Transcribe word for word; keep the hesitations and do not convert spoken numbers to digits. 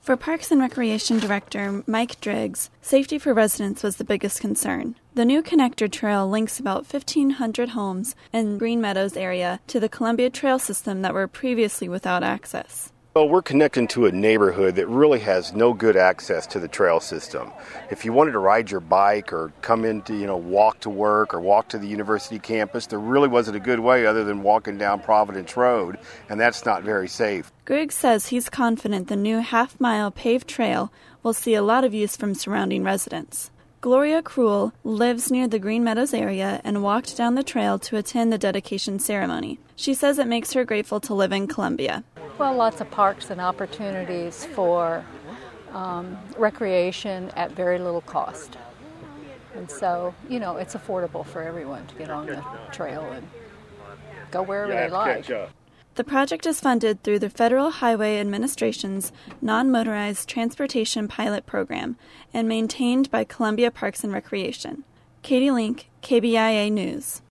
For Parks and Recreation Director Mike Driggs, safety for residents was the biggest concern. The new connector trail links about fifteen hundred homes in Green Meadows area to the Columbia Trail system that were previously without access. Well, we're connecting to a neighborhood that really has no good access to the trail system. If you wanted to ride your bike or come in to, you know, walk to work or walk to the university campus, there really wasn't a good way other than walking down Providence Road, and that's not very safe. Griggs says he's confident the new half-mile paved trail will see a lot of use from surrounding residents. Gloria Cruel lives near the Green Meadows area and walked down the trail to attend the dedication ceremony. She says it makes her grateful to live in Columbia. Well, lots of parks and opportunities for um, recreation at very little cost. And so, you know, it's affordable for everyone to get on the trail and go wherever they like. The project is funded through the Federal Highway Administration's Non-Motorized Transportation Pilot Program and maintained by Columbia Parks and Recreation. Katie Link, K B I A News.